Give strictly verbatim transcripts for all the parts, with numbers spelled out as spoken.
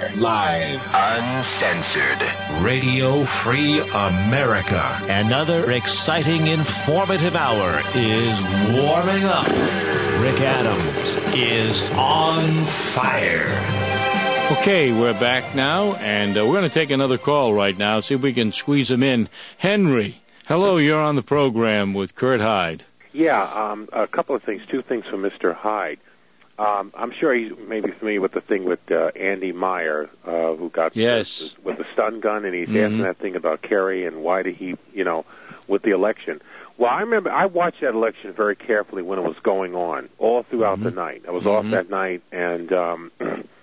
Live. Uncensored. Radio Free America. Another exciting, informative hour is warming up. Rick Adams is on fire. Okay, we're back now, and uh, we're going to take another call right now, see if we can squeeze him in. Henry, hello, you're on the program with Kurt Hyde. Yeah, um, a couple of things, two things from Mister Hyde. Um, I'm sure he's maybe familiar with the thing with uh, Andy Meyer, uh, who got yes. the, with the stun gun, and he's mm-hmm. asking that thing about Kerry and why did he, you know, with the election. Well, I remember I watched that election very carefully when it was going on, all throughout mm-hmm. the night. I was mm-hmm. off that night, and um,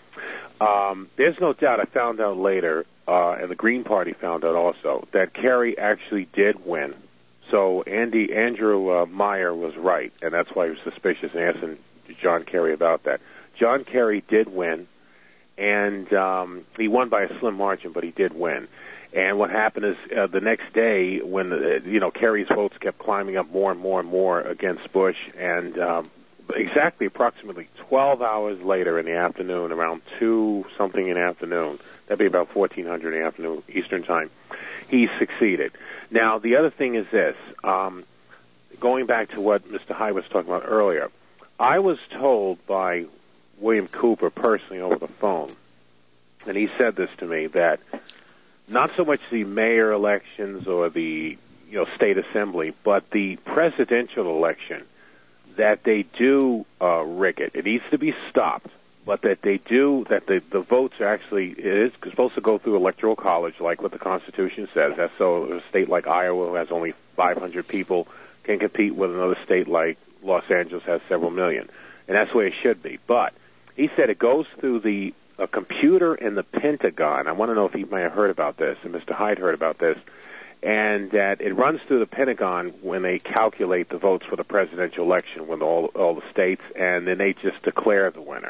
um, there's no doubt I found out later, uh, and the Green Party found out also, that Kerry actually did win. So Andy Andrew uh, Meyer was right, and that's why he was suspicious and asking John Kerry about that. John Kerry did win, and um, he won by a slim margin, but he did win. And what happened is uh, the next day, when uh, you know Kerry's votes kept climbing up more and more and more against Bush, and um, exactly approximately twelve hours later in the afternoon, around two something in the afternoon, that'd be about fourteen hundred in the afternoon Eastern time, he succeeded. Now, the other thing is this, um, going back to what Mister Hyde was talking about earlier, I was told by William Cooper personally over the phone, and he said this to me, that not so much the mayor elections or the you know state assembly, but the presidential election, that they do uh, rig it. It needs to be stopped, but that they do, that the, the votes are actually, it is supposed to go through electoral college, like what the Constitution says. That's so a state like Iowa, who has only five hundred people, can compete with another state like Los Angeles has several million. And that's the way it should be. But he said it goes through the a computer in the Pentagon. I want to know if he may have heard about this, and Mister Hyde heard about this, and that it runs through the Pentagon when they calculate the votes for the presidential election with all all the states, and then they just declare the winner.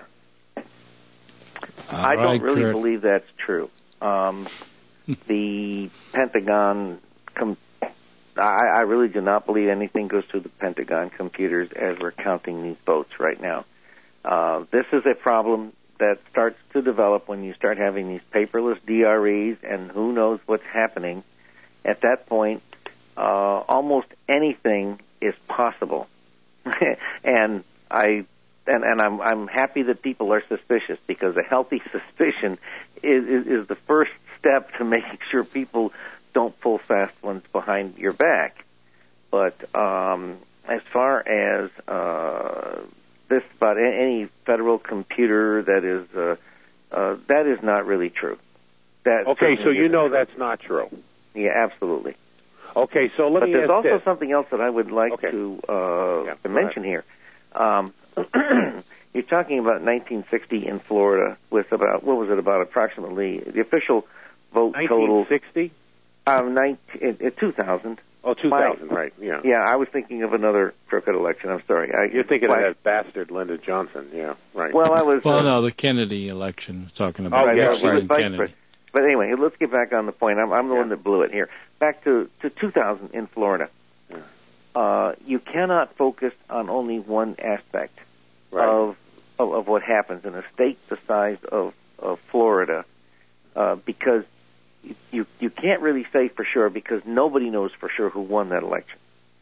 All I right, don't really Kurt. believe that's true. Um, the Pentagon, com- I, I really do not believe anything goes through the Pentagon computers as we're counting these votes right now. Uh, this is a problem that starts to develop when you start having these paperless D R Es, and who knows what's happening. At that point, uh, almost anything is possible. and I and, and I'm I'm happy that people are suspicious, because a healthy suspicion is, is, is the first step to making sure people don't pull fast ones behind your back. But um, as far as uh, this about any federal computer that is uh, uh, that is not really true. That okay, so you know true. That's not true. Yeah, absolutely. Okay, so let but me there's ask also this. something else that I would like okay. to, uh, yeah, to mention here. Um, you're talking about nineteen sixty in Florida with about, what was it, about approximately, the official vote total. nineteen sixty? Um, nineteen, uh, two thousand. Oh, two thousand, right, yeah. Yeah, I was thinking of another crooked election. I'm sorry. I, You're thinking why, of that bastard Lyndon Johnson, yeah, right. Well, I was... Well, uh, no, the Kennedy election was talking about. Oh, yeah, Nixon right. and Kennedy. But anyway, let's get back on the point. I'm, I'm the yeah. one that blew it here. Back to, to two thousand in Florida. Yeah. Uh, you cannot focus on only one aspect right. of, of of what happens in a state the size of, of Florida, uh, because you, you you can't really say for sure, because nobody knows for sure who won that election.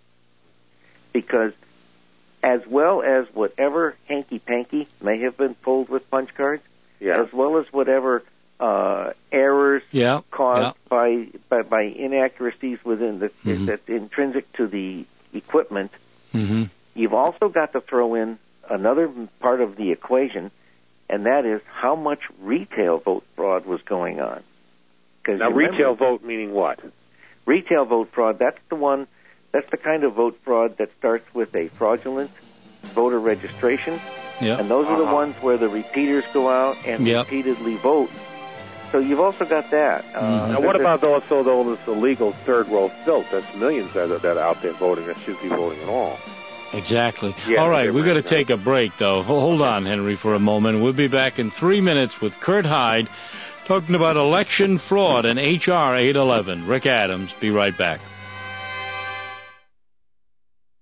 Because as well as whatever hanky-panky may have been pulled with punch cards, yeah. as well as whatever uh, errors yeah. caused yeah. by, by by inaccuracies within the mm-hmm. that's intrinsic to the equipment, mm-hmm. you've also got to throw in another part of the equation, and that is how much retail vote fraud was going on. Now, retail vote meaning what? Retail vote fraud, that's the one, that's the kind of vote fraud that starts with a fraudulent voter registration, Yep. and those are uh-huh. the ones where the repeaters go out and Yep. repeatedly vote. So you've also got that. Uh, Mm-hmm. Now, what about also though this illegal third world filth? That's millions that are, that are out there voting that should be voting at all. Exactly. Yeah, all right, they we've got to ran take a break, though. Hold on, Henry, for a moment. We'll be back in three minutes with Kurt Hyde talking about election fraud and H R eight eleven. Rick Adams, be right back.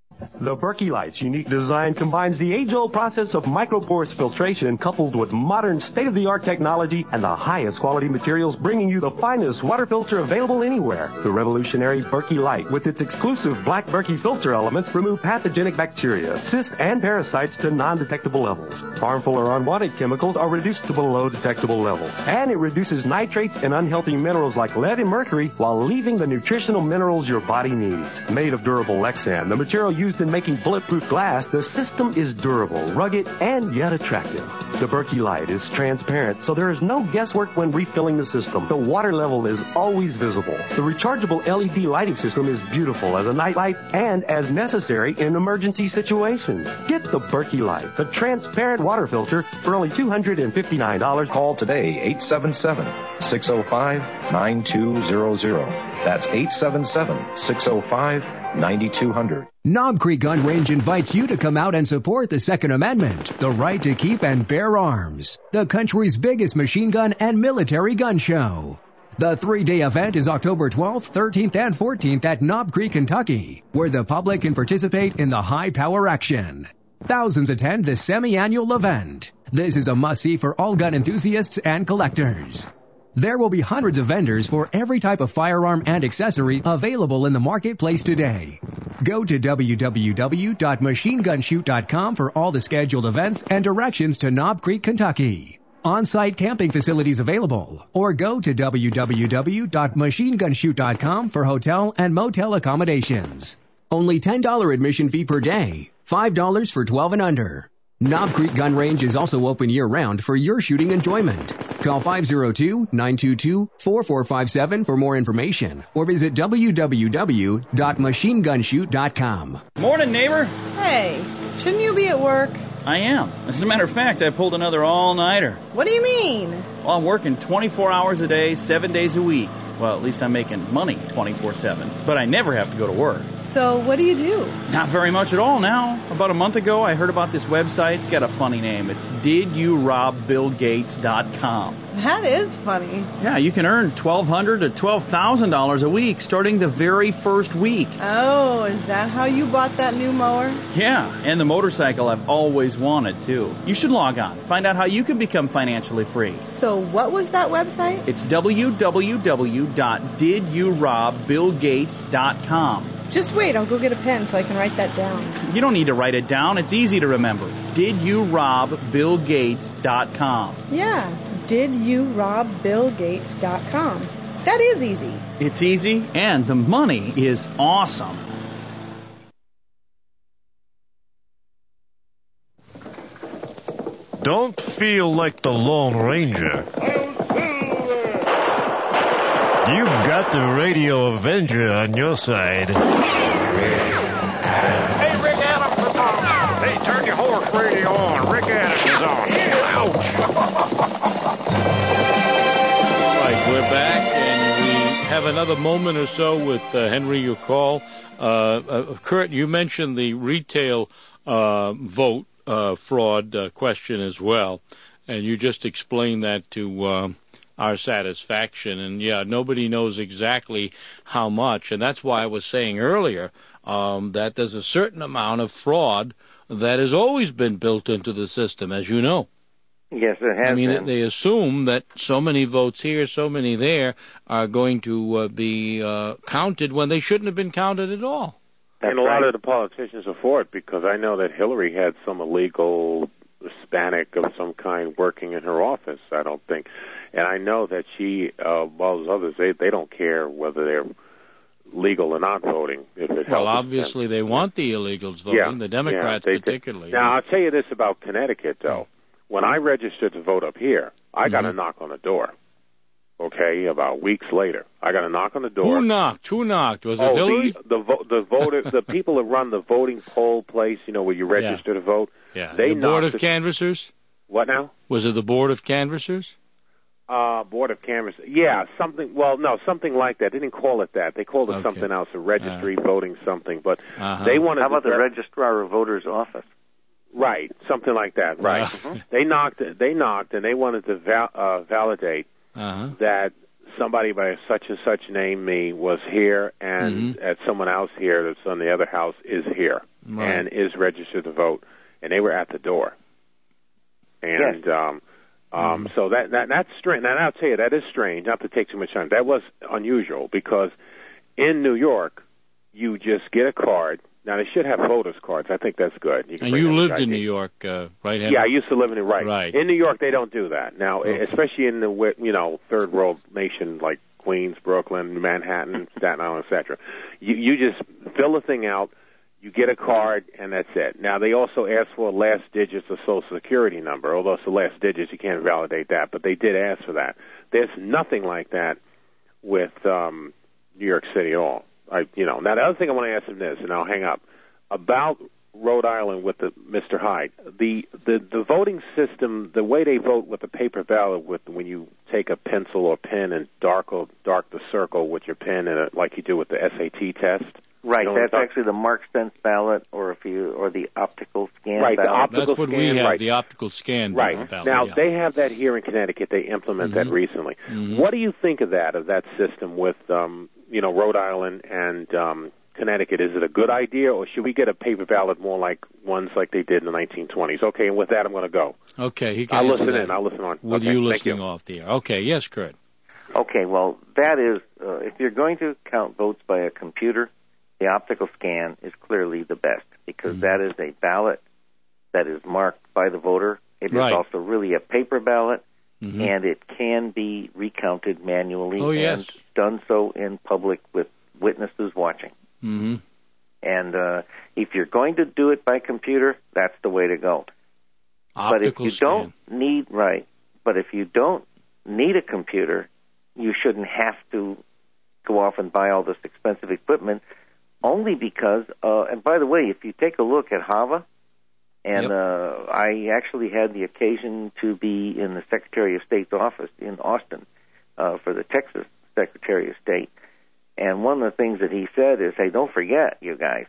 The Berkey Light's unique design combines the age-old process of microporous filtration coupled with modern state-of-the-art technology and the highest quality materials, bringing you the finest water filter available anywhere. The revolutionary Berkey Light, with its exclusive black Berkey filter elements, remove pathogenic bacteria, cysts, and parasites to non-detectable levels. Harmful or unwanted chemicals are reduced to below detectable levels. And it reduces nitrates and unhealthy minerals like lead and mercury while leaving the nutritional minerals your body needs. Made of durable Lexan, the material used in making bulletproof glass, the system is durable, rugged, and yet attractive. The Berkey Light is transparent, so there is no guesswork when refilling the system. The water level is always visible. The rechargeable L E D lighting system is beautiful as a night light and as necessary in emergency situations. Get the Berkey Light, the transparent water filter, for only two hundred fifty-nine dollars. Call today, eight seven seven, six oh five, nine two zero zero. That's eight seven seven, six oh five, nine two zero zero. Knob Creek Gun Range invites you to come out and support the Second Amendment, the right to keep and bear arms, the country's biggest machine gun and military gun show. The three-day event is October twelfth, thirteenth, and fourteenth at Knob Creek, Kentucky, where the public can participate in the high-power action. Thousands attend this semi-annual event. This is a must-see for all gun enthusiasts and collectors. There will be hundreds of vendors for every type of firearm and accessory available in the marketplace today. Go to w w w dot machine gun shoot dot com for all the scheduled events and directions to Knob Creek, Kentucky. On-site camping facilities available, or go to w w w dot machine gun shoot dot com for hotel and motel accommodations. Only ten dollars admission fee per day, five dollars for twelve and under. Knob Creek Gun Range is also open year-round for your shooting enjoyment. Call five oh two, nine two two, four four five seven for more information, or visit w w w dot machine gun shoot dot com. Morning, neighbor. Hey, shouldn't you be at work? I am. As a matter of fact, I pulled another all-nighter. What do you mean? Well, I'm working twenty-four hours a day, seven days a week. Well, at least I'm making money twenty-four seven. But I never have to go to work. So what do you do? Not very much at all now. About a month ago, I heard about this website. It's got a funny name. It's did you rob bill gates dot com. That is funny. Yeah, you can earn twelve hundred dollars to twelve thousand dollars a week starting the very first week. Oh, is that how you bought that new mower? Yeah, and the motorcycle I've always wanted, too. You should log on. Find out how you can become financially free. So what was that website? It's w w w dot did you rob bill gates dot com. Just wait, I'll go get a pen so I can write that down. You don't need to write it down. It's easy to remember. did you rob bill gates dot com. Yeah, did you rob bill gates dot com. That is easy. It's easy, and the money is awesome. Don't feel like the Lone Ranger. You've got the Radio Avenger on your side. Hey, Rick Adams is on. Hey, turn your horse radio on. Rick Adams is on. Ouch. All right, we're back, and we have another moment or so with uh, Henry, your call. Uh, uh, Kurt, you mentioned the retail uh, vote uh, fraud uh, question as well, and you just explained that to uh, our satisfaction. And, yeah, nobody knows exactly how much, and that's why I was saying earlier um, that there's a certain amount of fraud that has always been built into the system, as you know. Yes, it has I mean, been. they assume that so many votes here, so many there are going to uh, be uh, counted when they shouldn't have been counted at all. That's and a right. lot of the politicians are for it, because I know that Hillary had some illegal Hispanic of some kind working in her office, I don't think. And I know that she, uh, well, as others, they, they don't care whether they're legal or not voting. If it well, helps obviously them. they want the illegals voting, yeah, the Democrats yeah, particularly. T- now, I'll tell you this about Connecticut, though. When I registered to vote up here, I got mm-hmm. a knock on the door. Okay, about weeks later, I got a knock on the door. Who knocked? Who knocked? Was it oh, Hillary? The the, vo- the voter, the people that run the voting poll place, you know, where you register yeah. to vote. Yeah. They the board of the, canvassers. What now? Was it the board of canvassers? Uh, board of canvassers. Yeah, something. Well, no, something like that. They didn't call it that. They called it okay. something else, a registry uh, voting something. But uh-huh. they wanted. How about to, the registrar of voters' office? Right, something like that. Right. Uh-huh. They knocked. They knocked, and they wanted to val- uh, validate uh-huh. that somebody by such and such name me was here, and mm-hmm. that someone else here that's on the other house is here. Right. and is registered to vote, and they were at the door. And Yes. um, um, so that, that that's strange. Now, I'll tell you, that is strange, not to take too much time. That was unusual because in New York, you just get a card. Now, they should have voters cards. I think that's good. You can And bring you them lived I D. in New York, uh, right, Henry? Yeah, I used to live in it, right. Right. In New York, they don't do that. Now, Okay. especially in the, wi- you know, third world nation like Queens, Brooklyn, Manhattan, Staten Island, et cetera. You, you just fill the thing out, you get a card, and that's it. Now, they also ask for last digits of Social Security number, although it's the last digits, you can't validate that, but they did ask for that. There's nothing like that with um, New York City at all. I, you know. Now, the other thing I want to ask him this, and I'll hang up, about Rhode Island with the Mister Hyde. The, the the voting system, the way they vote with the paper ballot, with when you take a pencil or pen and dark dark the circle with your pen, and a, like you do with the S A T test. Right, You know what that's I'm talking- actually the Mark Sense ballot, or if you, or the optical scan Right, the ballot. optical That's what we scan, have, right. the optical scan Right. ballot. Now, yeah. they have that here in Connecticut. They implement that Mhm. recently. Mhm. What do you think of that, of that system with, um, you know, Rhode Island and um, Connecticut? Is it a good idea, or should we get a paper ballot more like ones like they did in the nineteen twenties? Okay, and with that, I'm going to go. Okay, he can I'll answer listen that in. I'll listen on. with Okay, you thank listening you. off the air. Okay, yes, Kurt. Okay, well, that is, uh, if you're going to count votes by a computer, the optical scan is clearly the best, because Mhm. that is a ballot that is marked by the voter. It is Right. also really a paper ballot, Mhm. and it can be recounted manually Oh, yes. and done so in public with witnesses watching. Mm-hmm. And uh, if you're going to do it by computer, that's the way to go. But if Optical you scan. don't need, right, but if you don't need a computer, you shouldn't have to go off and buy all this expensive equipment, only because, uh, and by the way, if you take a look at Hava, and Yep. uh, I actually had the occasion to be in the Secretary of State's office in Austin uh, for the Texas Secretary of State, and one of the things that he said is, hey, don't forget, you guys,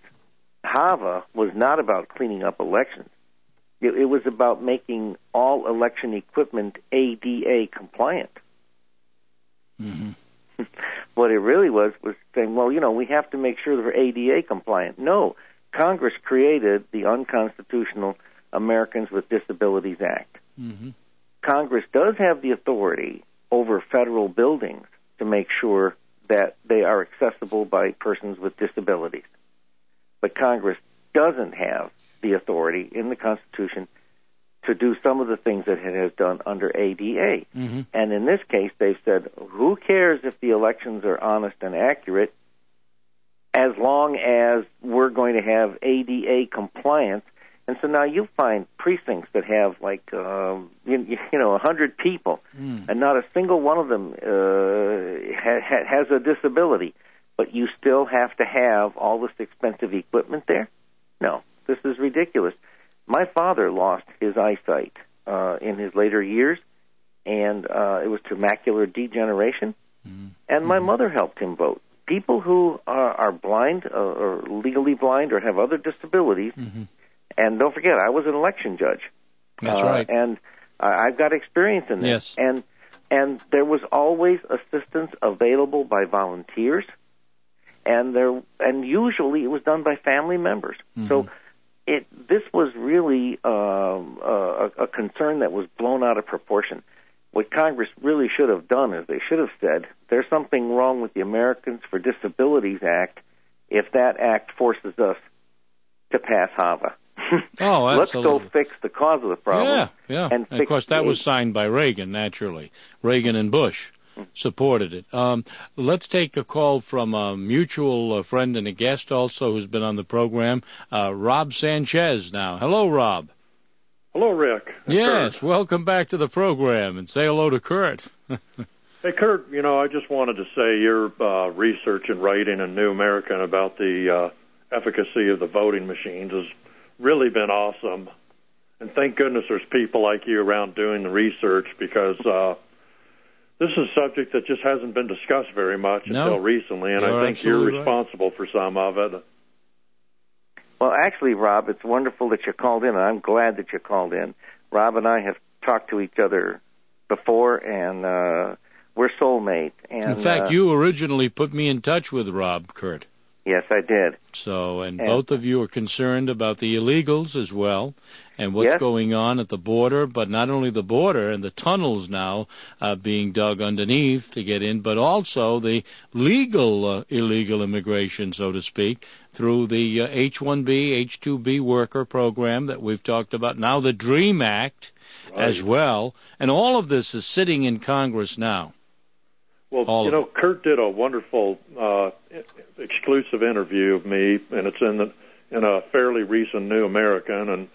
Hava was not about cleaning up elections. It, it was about making all election equipment A D A compliant. Mm-hmm. What it really was was saying, well, you know, we have to make sure that we're A D A compliant. No, Congress created the unconstitutional Americans with Disabilities Act. Mm-hmm. Congress does have the authority over federal buildings to make sure that they are accessible by persons with disabilities. But Congress doesn't have the authority in the Constitution to do some of the things that it has done under A D A. Mm-hmm. And in this case, they've said, who cares if the elections are honest and accurate, as long as we're going to have A D A compliance. And so now you find precincts that have like, um, you, you know, a hundred people, Mm. and not a single one of them uh, ha- ha- has a disability, but you still have to have all this expensive equipment there? No, this is ridiculous. My father lost his eyesight uh, in his later years, and uh, it was to macular degeneration, Mm. and my mother helped him vote. People who are, are blind uh, or legally blind or have other disabilities, Mm-hmm. and don't forget, I was an election judge. That's uh, right. And I- I've got experience in this. Yes. And and there was always assistance available by volunteers, and there and usually it was done by family members. Mm-hmm. So it this was really um, a, a concern that was blown out of proportion. What Congress really should have done is they should have said, there's something wrong with the Americans for Disabilities Act if that act forces us to pass HAVA. Oh, Let's absolutely. go fix the cause of the problem. Yeah, yeah. And, And of course, that fix was the- signed by Reagan, naturally. Reagan and Bush supported it. Um, let's take a call from a mutual uh, friend and a guest also who's been on the program, uh, Rob Sanchez now. Hello, Rob. Hello, Rick. Yes, welcome back to the program, and say hello to Kurt. Hey, Kurt, you know, I just wanted to say your uh, research and writing in New American about the uh, efficacy of the voting machines has really been awesome. And thank goodness there's people like you around doing the research, because uh, this is a subject that just hasn't been discussed very much No, until recently, and you're I think you're absolutely right. responsible for some of it. Well, actually, Rob, it's wonderful that you called in, and I'm glad that you called in. Rob and I have talked to each other before, and uh, we're soulmates. And, In fact, uh, you originally put me in touch with Rob, Kurt. Yes, I did. So, and, And- both of you are concerned about the illegals as well, and what's Yes. going on at the border, but not only the border and the tunnels now uh, being dug underneath to get in, but also the legal uh, illegal immigration, so to speak, through the uh, H one B, H two B worker program that we've talked about, now the DREAM Act as well, and all of this is sitting in Congress now. Well, All you of know, Kurt did a wonderful uh, exclusive interview of me, and it's in the, in a fairly recent New American, and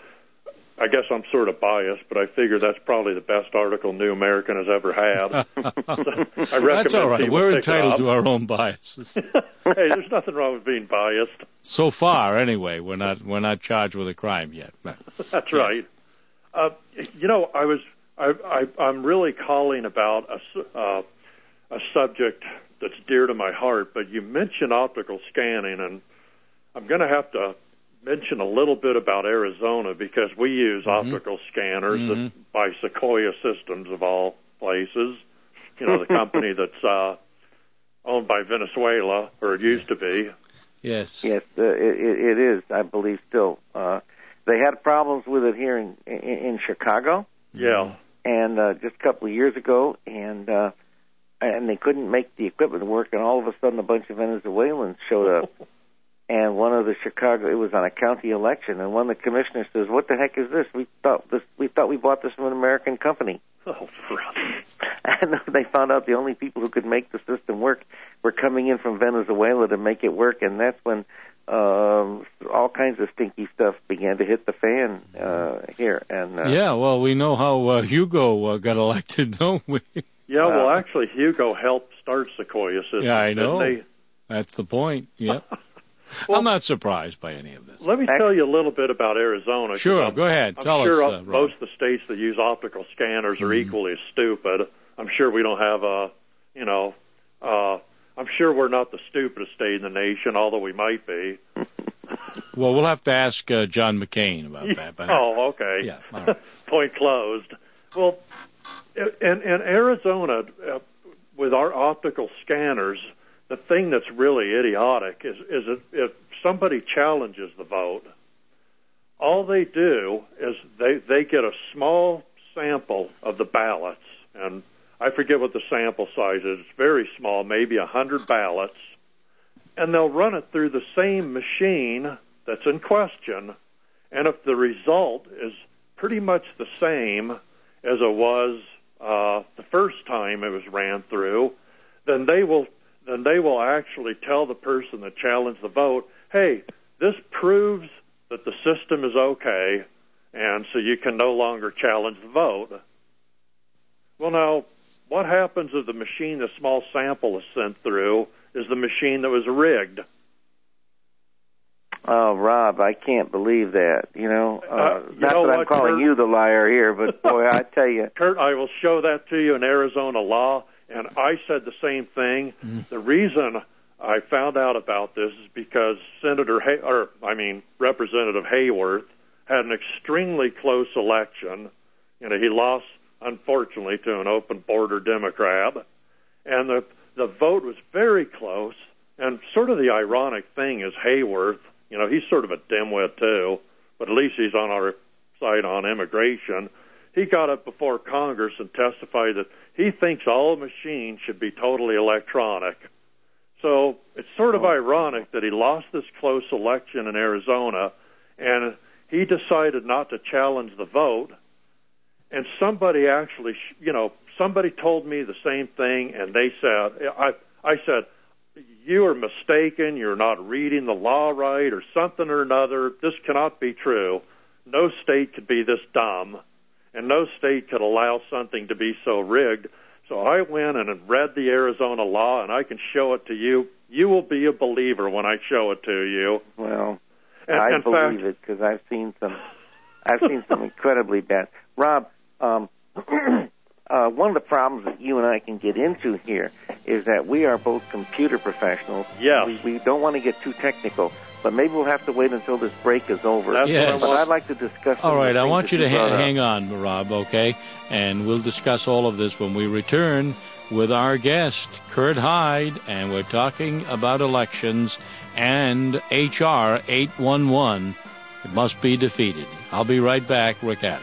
I guess I'm sort of biased, but I figure that's probably the best article New American has ever had. So I recommend That's all right. people We're pick it entitled up. to our own biases. Hey, there's nothing wrong with being biased. So far, anyway, we're not we're not charged with a crime yet. That's right. Uh, you know, I was I, I, I'm really calling about a, su- uh, a subject that's dear to my heart, but you mentioned optical scanning, and I'm going to have to mention a little bit about Arizona because we use Mm-hmm. optical scanners that, by Sequoia Systems of all places. You know, the company that's uh, owned by Venezuela, or it used to be. Yes. Yes, uh, it, it it is, I believe, still. Uh, they had problems with it here in in, in Chicago. Yeah. And uh, just a couple of years ago, and uh, and they couldn't make the equipment work, and all of a sudden a bunch of Venezuelans showed up. And one of the Chicago, it was on a county election, and one of the commissioners says, "What the heck is this? We thought this, we thought we bought this from an American company." Oh, brother. And they found out the only people who could make the system work were coming in from Venezuela to make it work, and that's when um, all kinds of stinky stuff began to hit the fan uh, here. And uh, Yeah, well, we know how uh, Hugo uh, got elected, don't we? Yeah, well, actually, Hugo helped start Sequoia Systems. Yeah, I know. Didn't That's the point. Yep. Well, I'm not surprised by any of this. he? Let me tell you a little bit about Arizona. 'cause Sure, I'm- go ahead. I'm Tell sure us, uh, Rob. most of the states that use optical scanners are equally as stupid. I'm sure we don't have a, you know, uh, I'm sure we're not the stupidest state in the nation, although we might be. Well, we'll have to ask uh, John McCain about that. But Oh, okay. Yeah, all right. Point closed. Well, in, in Arizona, uh, with our optical scanners, the thing that's really idiotic is, is that if somebody challenges the vote, all they do is they, they get a small sample of the ballots, and I forget what the sample size is. It's very small, maybe a hundred ballots, and they'll run it through the same machine that's in question, and if the result is pretty much the same as it was uh, the first time it was ran through, then they will then they will actually tell the person that challenged the vote, hey, this proves that the system is okay, and so you can no longer challenge the vote. Well, now, what happens if the machine the small sample is sent through is the machine that was rigged? Oh, Rob, I can't believe that. You know, uh, Uh, you not know that I'm what, calling Kurt? you the liar here, but boy, I tell you. Kurt, I will show that to you in Arizona law, and I said the same thing. The reason I found out about this is because Senator, Hay- or I mean Representative Hayworth, had an extremely close election. You know, he lost, unfortunately, to an open border Democrat, and the the vote was very close. And sort of the ironic thing is Hayworth, you know, he's sort of a dimwit too, but at least he's on our side on immigration. He got up before Congress and testified that he thinks all machines should be totally electronic. So it's sort of ironic that he lost this close election in Arizona, and he decided not to challenge the vote. And somebody actually, you know, somebody told me the same thing, and they said, I, I said, you are mistaken, you're not reading the law right, or something or another. This cannot be true. No state could be this dumb, and no state could allow something to be so rigged. So I went and read the Arizona law, and I can show it to you. You will be a believer when I show it to you. Well, And- I in believe fact- it because I've seen some. I've seen some incredibly bad. Rob, um, uh, one of the problems that you and I can get into here is that we are both computer professionals. Yes. We, we don't want to get too technical, but maybe we'll have to wait until this break is over. That's Yes. But I'd like to discuss. some All of the right, I things want that you to brought ha- up. hang on, Rob, okay? And we'll discuss all of this when we return with our guest, Kurt Hyde, and we're talking about elections and H R eight one one. It must be defeated. I'll be right back. Rick Adams.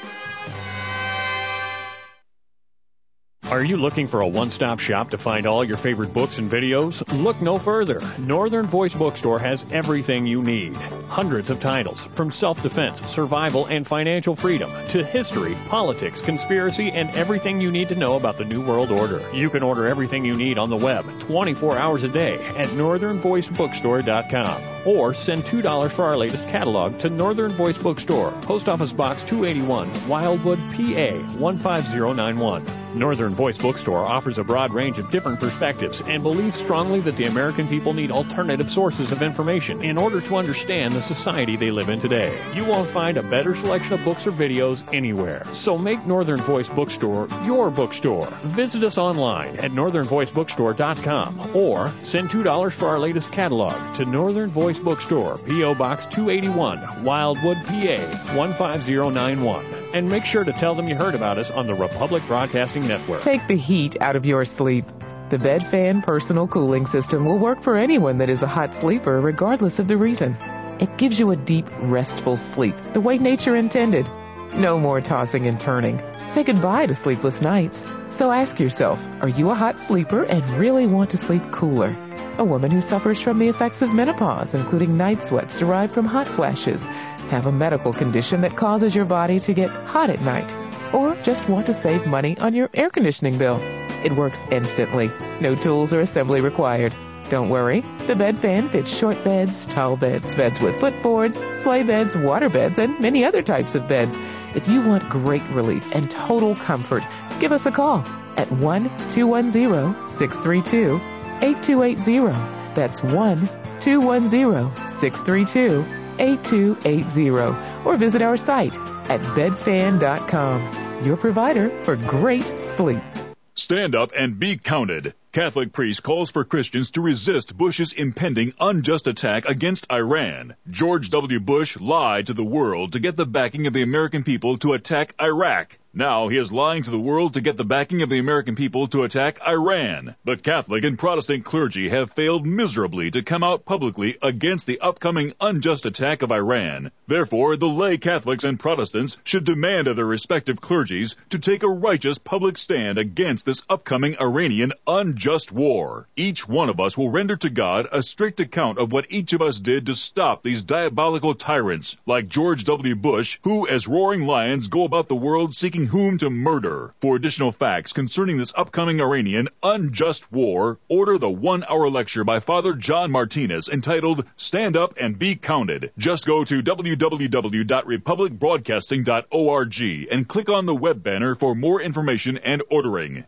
Are you looking for a one-stop shop to find all your favorite books and videos? Look no further. Northern Voice Bookstore has everything you need. Hundreds of titles, from self-defense, survival, and financial freedom, to history, politics, conspiracy, and everything you need to know about the New World Order. You can order everything you need on the web twenty-four hours a day at northern voice bookstore dot com. Or send two dollars for our latest catalog to Northern Voice Bookstore, Post Office Box two eighty-one, Wildwood, P A one five zero nine one. Northern Voice Bookstore offers a broad range of different perspectives and believes strongly that the American people need alternative sources of information in order to understand the society they live in today. You won't find a better selection of books or videos anywhere. So make Northern Voice Bookstore your bookstore. Visit us online at northern voice bookstore dot com or send two dollars for our latest catalog to Northern Voice Bookstore, P O Box two eighty-one, Wildwood, P A one five zero nine one. And make sure to tell them you heard about us on the Republic Broadcasting Network. Take the heat out of your sleep. The Bed Fan Personal Cooling System will work for anyone that is a hot sleeper, regardless of the reason. It gives you a deep, restful sleep, the way nature intended. No more tossing and turning. Say goodbye to sleepless nights. So ask yourself, are you a hot sleeper and really want to sleep cooler? A woman who suffers from the effects of menopause, including night sweats derived from hot flashes, have a medical condition that causes your body to get hot at night, or just want to save money on your air conditioning bill. It works instantly. No tools or assembly required. Don't worry. The Bed Fan fits short beds, tall beds, beds with footboards, sleigh beds, water beds, and many other types of beds. If you want great relief and total comfort, give us a call at one two one zero, six three two, eight two eight zero. That's one two one zero, six three two, eight two eight zero. Or visit our site at bed fan dot com. Your provider for great sleep. Stand up and be counted. Catholic priest calls for Christians to resist Bush's impending unjust attack against Iran. George W. Bush lied to the world to get the backing of the American people to attack Iraq. Now he is lying to the world to get the backing of the American people to attack Iran. But Catholic and Protestant clergy have failed miserably to come out publicly against the upcoming unjust attack of Iran. Therefore, the lay Catholics and Protestants should demand of their respective clergies to take a righteous public stand against this upcoming Iranian unjust war. Each one of us will render to God a strict account of what each of us did to stop these diabolical tyrants, like George W. Bush, who, as roaring lions, go about the world seeking whom to murder. For additional facts concerning this upcoming Iranian unjust war, order the one-hour lecture by Father John Martinez entitled Stand Up and Be Counted. Just go to w w w dot republic broadcasting dot org and click on the web banner for more information and ordering.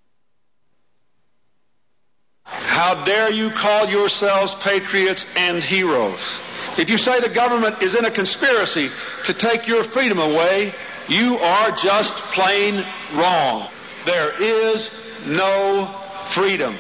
How dare you call yourselves patriots and heroes? If you say the government is in a conspiracy to take your freedom away, you are just plain wrong. There is no freedom.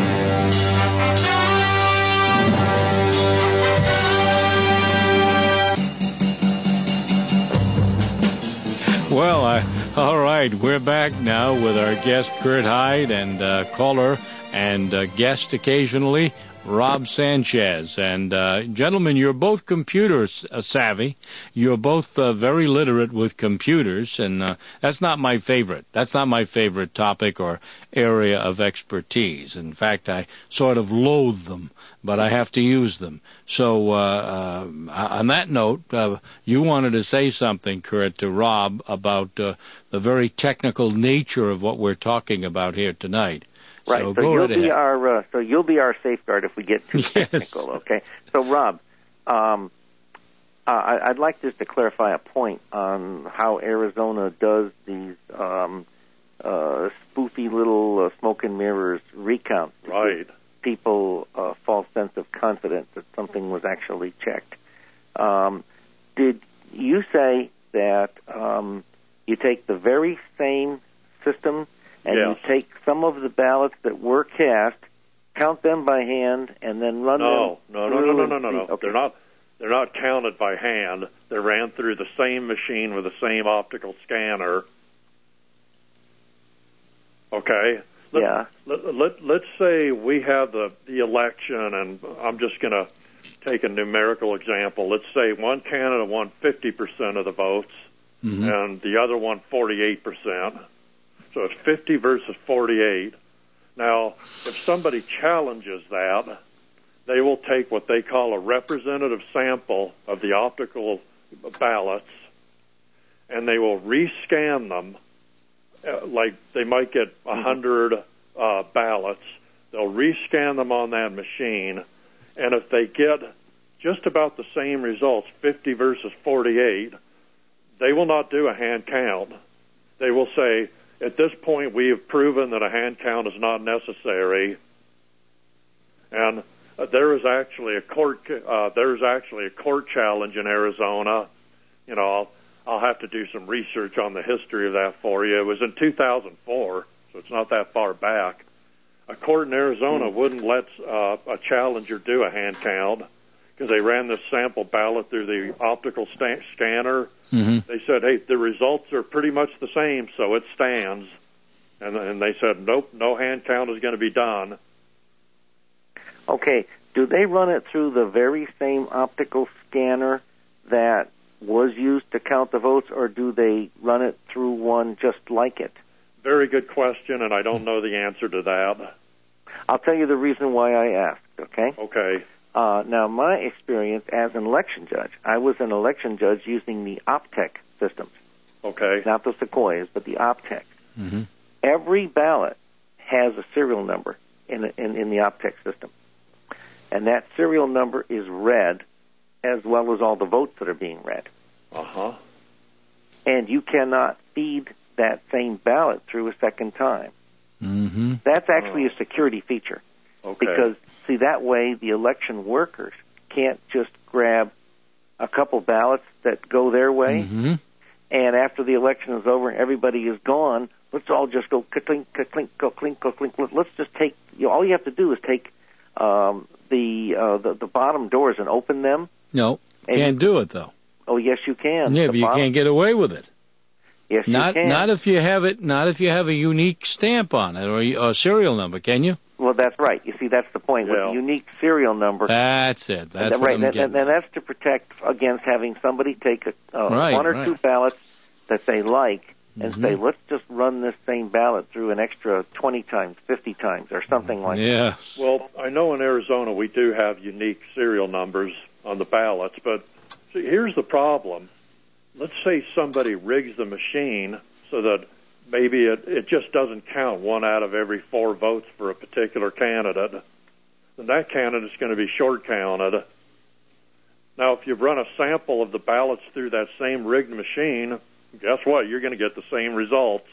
Well, uh, all right, we're back now with our guest Kurt Hyde and uh, caller and uh, guest occasionally, Rob Sanchez. And uh, gentlemen, you're both computer savvy. You're both uh, very literate with computers, and uh, that's not my favorite. That's not my favorite topic or area of expertise. In fact, I sort of loathe them, but I have to use them. So uh, uh, on that note, uh, you wanted to say something, Kurt, to Rob about uh, the very technical nature of what we're talking about here tonight. Right. So, so go you'll right be ahead. our uh, so you'll be our safeguard if we get too Yes. technical. Okay. So Rob, um, uh, I, I'd like just to clarify a point on how Arizona does these um, uh, spoofy little uh, smoke and mirrors recounts. to Right. give People a false sense of confidence that something was actually checked. Um, did you say that um, you take the very same system? And Yeah. you take some of the ballots that were cast, count them by hand, and then run No, them. no, no, no, no, no, no, no. Okay. They're not. They're not counted by hand. They're ran through the same machine with the same optical scanner. Okay. let, yeah. Let, let, let's say we have the, the election, and I'm just going to take a numerical example. Let's say one candidate won fifty percent of the votes, mm-hmm. and the other won forty-eight percent. So it's fifty versus forty-eight. Now, if somebody challenges that, they will take what they call a representative sample of the optical ballots, and they will rescan them. Uh, like they might get a hundred uh, ballots. They'll rescan them on that machine, and if they get just about the same results, fifty versus forty-eight, they will not do a hand count. They will say, at this point, we have proven that a hand count is not necessary, and uh, there is actually a court. Uh, there is actually a court challenge in Arizona. You know, I'll, I'll have to do some research on the history of that for you. It was in two thousand four, so it's not that far back. A court in Arizona wouldn't let uh, a challenger do a hand count because they ran this sample ballot through the optical sta- scanner. Mm-hmm. They said, hey, the results are pretty much the same, so it stands. And, and they said, nope, no hand count is going to be done. Okay, do they run it through the very same optical scanner that was used to count the votes, or do they run it through one just like it? Very good question, and I don't know the answer to that. I'll tell you the reason why I asked, okay? Okay. Uh, now, my experience as an election judge, I was an election judge using the Optech systems. Okay. Not the Sequoias, but the Optech. Mm-hmm. Every ballot has a serial number in, in, in the Optech system. And that serial number is read as well as all the votes that are being read. Uh-huh. And you cannot feed that same ballot through a second time. Mm-hmm. That's actually a security feature. Okay. Because, see, that way the election workers can't just grab a couple ballots that go their way, mm-hmm. and after the election is over and everybody is gone, let's all just go clink, clink, go clink, go clink. Let's just take, you know, all you have to do is take um, the, uh, the the bottom doors and open them. No, can't do it, though. Oh, yes, you can. Yeah, the but you bottom, can't get away with it. Yes, not, you can. Not if you have it. Not if you have a unique stamp on it or a, a serial number. Can you? Well, that's right. You see, that's the point. Yeah. With a unique serial number. That's it. That's and, what right, I'm and, getting. and that's to protect against having somebody take a, uh, right, one or right. two ballots that they like and mm-hmm. say, let's just run this same ballot through an extra twenty times, fifty times, or something like yeah. that. Well, I know in Arizona we do have unique serial numbers on the ballots, but see, here's the problem. Let's say somebody rigs the machine so that maybe it, it just doesn't count one out of every four votes for a particular candidate. Then that candidate's going to be short counted. Now, if you run a sample of the ballots through that same rigged machine, guess what? You're going to get the same results.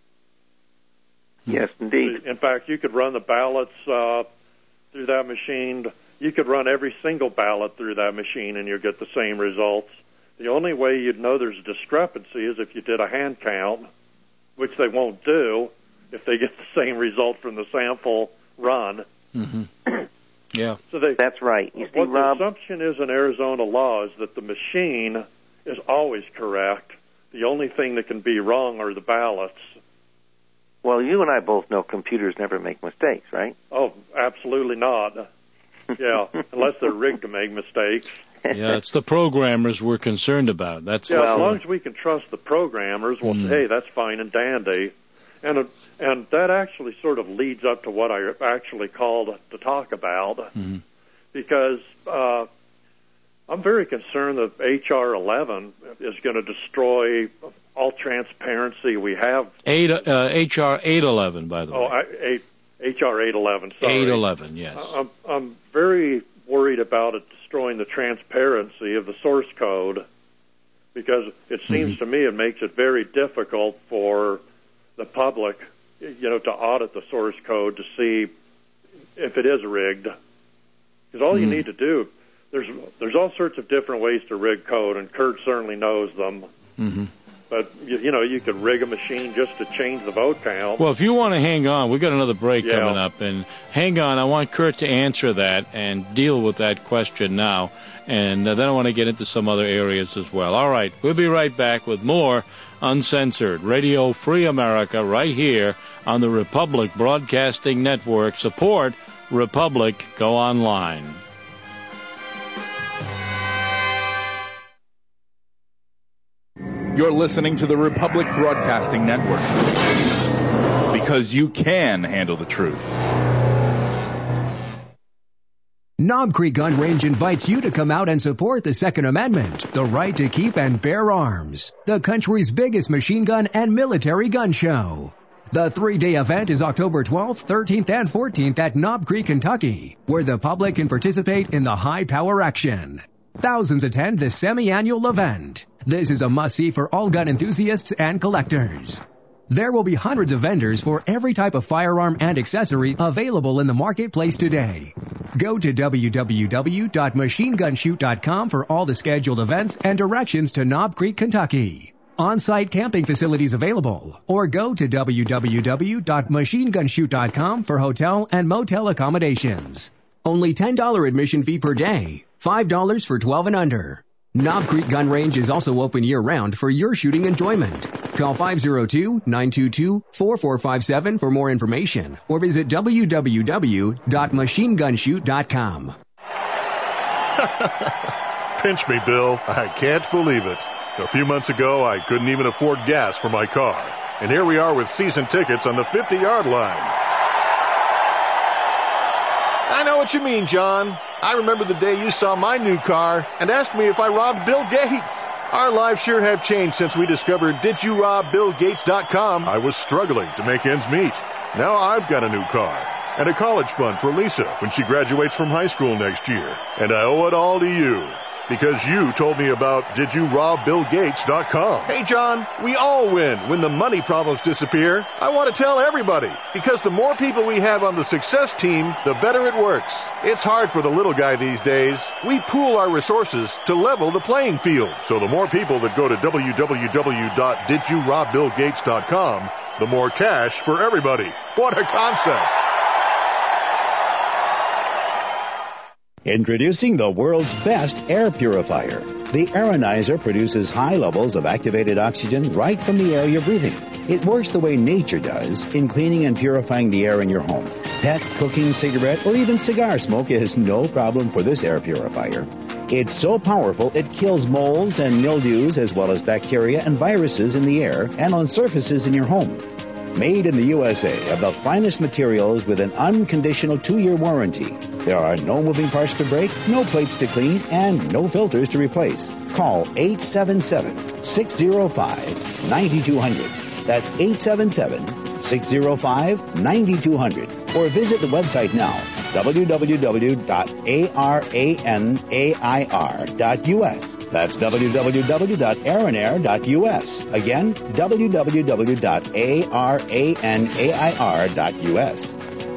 Yes, indeed. In fact, you could run the ballots uh, through that machine. You could run every single ballot through that machine, and you'll get the same results. The only way you'd know there's a discrepancy is if you did a hand count, which they won't do if they get the same result from the sample run. Mm-hmm. Yeah. So they, that's right. You see, what Rob, the assumption is in Arizona law is that the machine is always correct. The only thing that can be wrong are the ballots. Well, you and I both know computers never make mistakes, right? Oh, absolutely not. Yeah, unless they're rigged to make mistakes. Yeah, it's the programmers we're concerned about. That's yeah. for As sure. long as we can trust the programmers, we'll Mm. say, hey, that's fine and dandy. And uh, and that actually sort of leads up to what I actually called to talk about, mm-hmm. because uh, I'm very concerned that H R eleven is going to destroy all transparency we have. Eight, uh, H R eight eleven, by the Oh, way. I, eight, H R eight eleven. Sorry. eight eleven, yes. I'm I'm very worried about it destroying the transparency of the source code, because it seems Mm-hmm. to me it makes it very difficult for the public, you know, to audit the source code to see if it is rigged. Because all Mm-hmm. you need to do, there's there's all sorts of different ways to rig code, and Kurt certainly knows them. Mm-hmm. But, you, you know, you could rig a machine just to change the vote count. Well, if you want to hang on, we've got another break Yeah. coming up. And hang on, I want Kurt to answer that and deal with that question now. And uh, then I want to get into some other areas as well. All right, we'll be right back with more Uncensored Radio Free America right here on the Republic Broadcasting Network. Support Republic. Go online. You're listening to the Republic Broadcasting Network, because you can handle the truth. Knob Creek Gun Range invites you to come out and support the Second Amendment, the right to keep and bear arms, the country's biggest machine gun and military gun show. The three-day event is October twelfth, thirteenth, and fourteenth at Knob Creek, Kentucky, where the public can participate in the high-power action. Thousands attend this semi-annual event. This is a must-see for all gun enthusiasts and collectors. There will be hundreds of vendors for every type of firearm and accessory available in the marketplace today. Go to w w w dot machine gun shoot dot com for all the scheduled events and directions to Knob Creek, Kentucky. On-site camping facilities available, or go to w w w dot machine gun shoot dot com for hotel and motel accommodations. Only ten dollars admission fee per day, five dollars for twelve and under. Knob Creek Gun Range is also open year-round for your shooting enjoyment. Call five oh two, nine two two, four four five seven for more information, or visit w w w dot machine gun shoot dot com. Pinch me, Bill. I can't believe it. A few months ago, I couldn't even afford gas for my car. And here we are with season tickets on the fifty-yard line. I know what you mean, John. I remember the day you saw my new car and asked me if I robbed Bill Gates. Our lives sure have changed since we discovered did you rob bill gates dot com. I was struggling to make ends meet. Now I've got a new car and a college fund for Lisa when she graduates from high school next year. And I owe it all to you. Because you told me about did you rob bill gates dot com. Hey, John, we all win when the money problems disappear. I want to tell everybody, because the more people we have on the success team, the better it works. It's hard for the little guy these days. We pool our resources to level the playing field. So the more people that go to w w w dot did you rob bill gates dot com, the more cash for everybody. What a concept. Introducing the world's best air purifier. The Aeronizer produces high levels of activated oxygen right from the air you're breathing. It works the way nature does in cleaning and purifying the air in your home. Pet, cooking, cigarette, or even cigar smoke is no problem for this air purifier. It's so powerful it kills molds and mildews as well as bacteria and viruses in the air and on surfaces in your home. Made in the U S A of the finest materials with an unconditional two-year warranty. There are no moving parts to break, no plates to clean, and no filters to replace. Call eight seven seven, six oh five, nine two hundred. That's eight seven seven, six oh five, nine two hundred. Or visit the website now, w w w dot arenair dot u s. That's w w w dot arenair dot u s. Again, w w w dot arenair dot u s.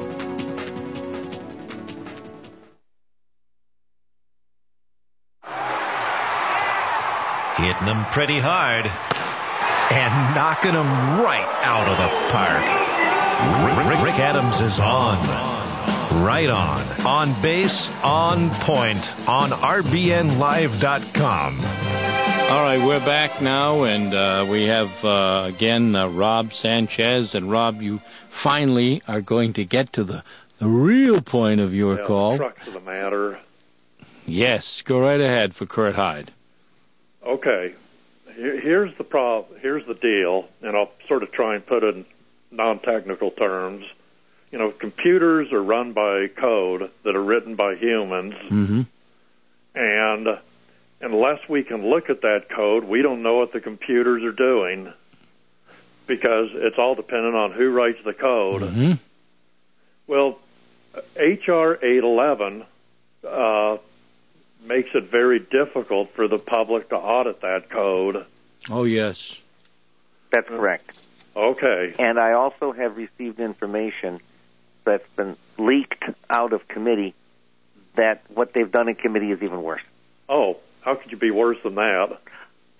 Hitting them pretty hard and knocking them right out of the park. Rick, Rick Adams is on. Right on. On base, on point, on r b n live dot com. All right, we're back now, and uh, we have, uh, again, uh, Rob Sanchez. And, Rob, you finally are going to get to the, the real point of your yeah, call. The crux of the matter. Yes, go right ahead for Kurt Hyde. Okay, here's the problem. Here's the deal, and I'll sort of try and put it in non-technical terms. You know, computers are run by code that are written by humans, mm-hmm. and unless we can look at that code, we don't know what the computers are doing because it's all dependent on who writes the code. Mm-hmm. Well, H R eight eleven uh, makes it very difficult for the public to audit that code. Oh, yes. That's correct. Okay. And I also have received information that's been leaked out of committee that what they've done in committee is even worse. Oh, how could you be worse than that?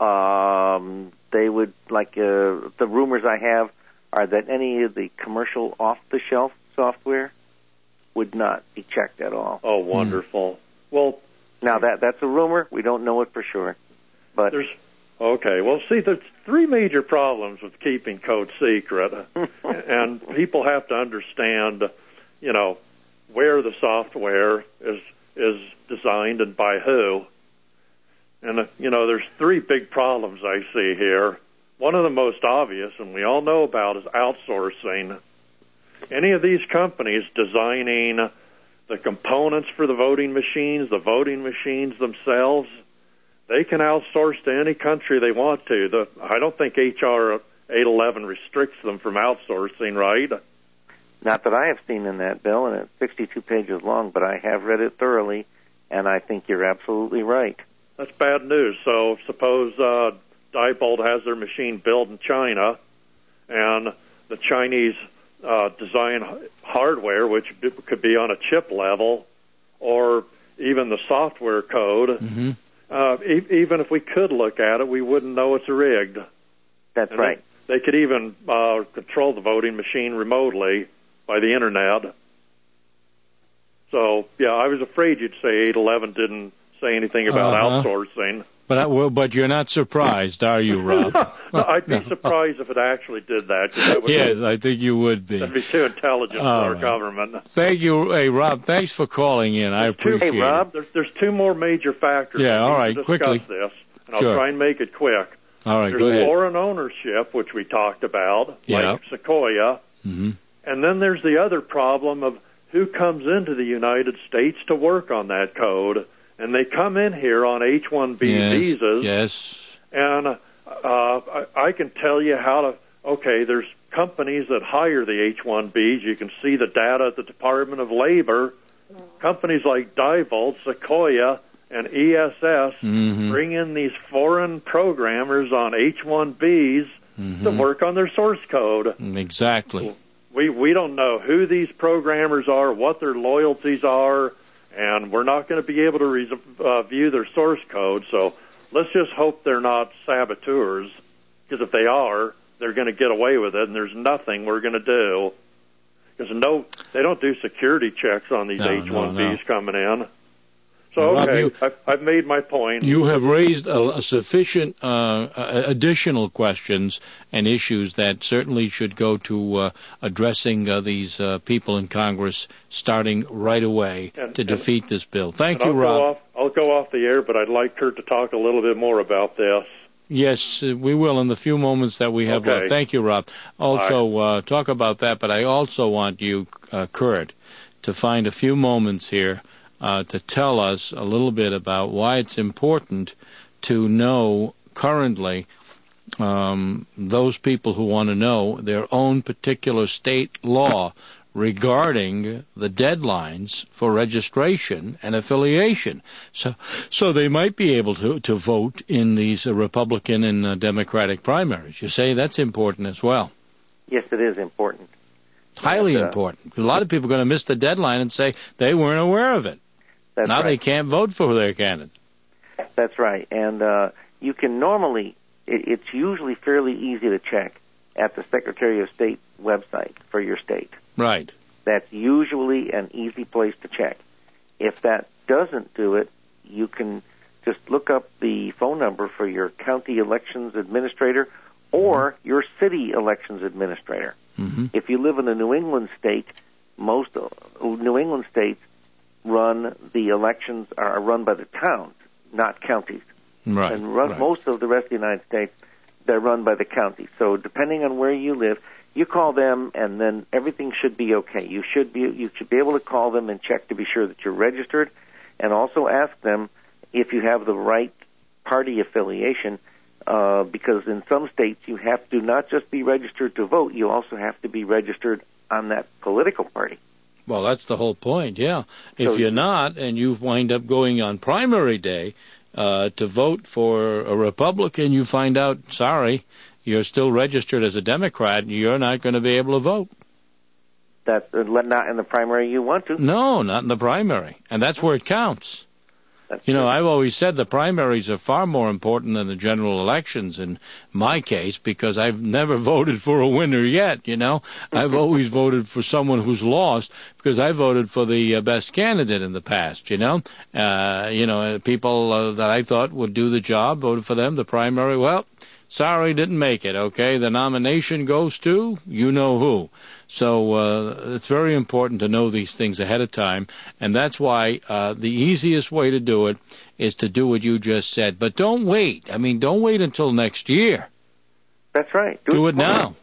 Um, they would, like, uh, the rumors I have are that any of the commercial off-the-shelf software would not be checked at all. Oh, wonderful. Hmm. Well, now that that's a rumor. We don't know it for sure. But there's okay. Well, see, there's three major problems with keeping code secret, and people have to understand, you know, where the software is is designed and by who. And uh, you know, there's three big problems I see here. One of the most obvious, and we all know about, is outsourcing. Any of these companies designing the components for the voting machines, the voting machines themselves, they can outsource to any country they want to. The, I don't think H R eight eleven restricts them from outsourcing, right? Not that I have seen in that bill, and it's sixty-two pages long, but I have read it thoroughly, and I think you're absolutely right. That's bad news. So suppose uh, Diebold has their machine built in China, and the Chinese uh, design hardware, which could be on a chip level, or even the software code. Mm-hmm. Uh, e- even if we could look at it, we wouldn't know it's rigged. That's and right. They, they could even uh, control the voting machine remotely by the internet. So, yeah, I was afraid you'd say eight eleven didn't say anything about uh-huh. outsourcing. But I, well, but you're not surprised, are you, Rob? No, I'd be surprised if it actually did that. 'cause that would yes, be, I think you would be. That'd be too intelligent All for our right. government. Thank you. Hey, Rob, thanks for calling in. I There's two, appreciate hey, Rob, it. There's, there's two more major factors. Yeah, I all need right, to discuss quickly. this, and Sure. I'll try and make it quick. All right, There's go ahead. foreign ownership, which we talked about, Yeah. like Sequoia. Mm-hmm. And then there's the other problem of who comes into the United States to work on that code. And they come in here on H one B yes, visas. Yes. And uh, I, I can tell you how to, okay, there's companies that hire the H one Bs. You can see the data at the Department of Labor. Companies like Diebold, Sequoia, and E S S mm-hmm. bring in these foreign programmers on H one Bs mm-hmm. to work on their source code. Exactly. We we don't know who these programmers are, what their loyalties are, and we're not going to be able to re- uh, view their source code. So let's just hope they're not saboteurs, because if they are, they're going to get away with it, and there's nothing we're going to do. Because no, they don't do security checks on these No, H one Bs no, no. coming in. So, Rob, okay, you- I've, I've made my point. You have raised a, a sufficient uh, uh, additional questions and issues that certainly should go to uh, addressing uh, these uh, people in Congress starting right away And- to and- defeat this bill. Thank And you, I'll Rob. Go off, I'll go off the air, but I'd like Kurt to talk a little bit more about this. Yes, uh, we will in the few moments that we have Okay. left. Thank you, Rob. Also, uh, talk about that, but I also want you, uh, Kurt, to find a few moments here uh, to tell us a little bit about why it's important to know currently um, those people who want to know their own particular state law regarding the deadlines for registration and affiliation. So so they might be able to, to vote in these uh, Republican and uh, Democratic primaries. You say that's important as well. Yes, it is important. Highly uh, important. A lot of people are going to miss the deadline and say they weren't aware of it. That's now right. they can't vote for their candidate. That's right. And uh, you can normally, it, it's usually fairly easy to check at the Secretary of State website for your state. Right. That's usually an easy place to check. If that doesn't do it, you can just look up the phone number for your county elections administrator or your city elections administrator. Mm-hmm. If you live in a New England state, most uh, New England states run the elections are run by the towns, not counties. Right. And run, right. most of the rest of the United States, they're run by the counties. So depending on where you live, you call them, and then everything should be okay. You should be you should be able to call them and check to be sure that you're registered, and also ask them if you have the right party affiliation. Uh, because in some states you have to not just be registered to vote, you also have to be registered on that political party. Well, that's the whole point, yeah. If So- you're not, and you wind up going on primary day uh, to vote for a Republican, you find out, sorry, you're still registered as a Democrat, and you're not going to be able to vote. That's uh, not in the primary you want to. No, not in the primary. And that's where it counts. You know, I've always said the primaries are far more important than the general elections in my case, because I've never voted for a winner yet, you know. I've always voted for someone who's lost because I voted for the uh, best candidate in the past, you know. Uh, you know, people uh, that I thought would do the job, voted for them. The primary, well, sorry, didn't make it, okay. The nomination goes to you know who. So uh, it's very important to know these things ahead of time, and that's why uh, the easiest way to do it is to do what you just said. But don't wait. I mean, don't wait until next year. That's right. Do, do it, it now.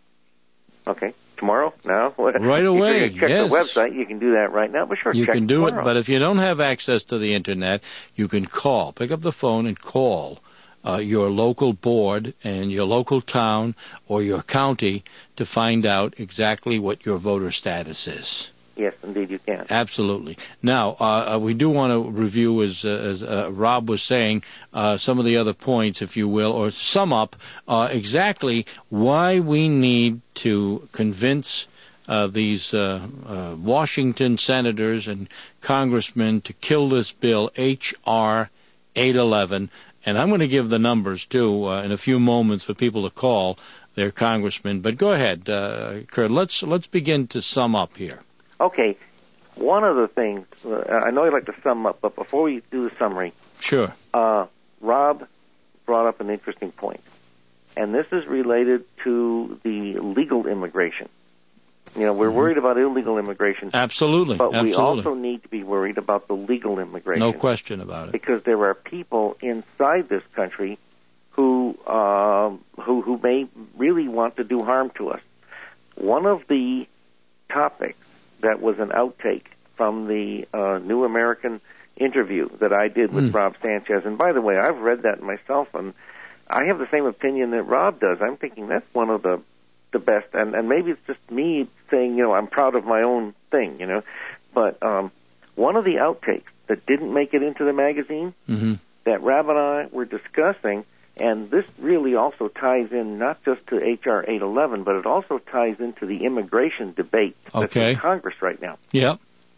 Okay. Tomorrow? Now? Right away, you check yes. the website. You can do that right now. But sure, you check can do tomorrow. it, but if you don't have access to the Internet, you can call. Pick up the phone and call Uh, your local board and your local town or your county to find out exactly what your voter status is. Yes, indeed you can. Absolutely. Now, uh, we do want to review, as, uh, as uh, Rob was saying, uh, some of the other points, if you will, or sum up uh, exactly why we need to convince uh, these uh, uh, Washington senators and congressmen to kill this bill, H R eight eleven. And I'm going to give the numbers, too, uh, in a few moments for people to call their congressmen. But go ahead, uh, Kurt. Let's let's begin to sum up here. Okay. One of the things, uh, I know you'd like to sum up, but before we do the summary, sure. Uh, Rob brought up an interesting point. And this is related to the legal immigration. You know, we're mm-hmm. worried about illegal immigration. Absolutely. But Absolutely. we also need to be worried about the legal immigration. No question about it. Because there are people inside this country who uh, who who may really want to do harm to us. One of the topics that was an outtake from the uh, New American interview that I did with mm. Rob Sanchez, and by the way, I've read that myself, and I have the same opinion that Rob does. I'm thinking that's one of the the best, and, and maybe it's just me saying, you know, I'm proud of my own thing, you know, but um, one of the outtakes that didn't make it into the magazine mm-hmm. that Rob and I were discussing, and this really also ties in not just to H R eight eleven, but it also ties into the immigration debate that's okay. in Congress right now. Yep.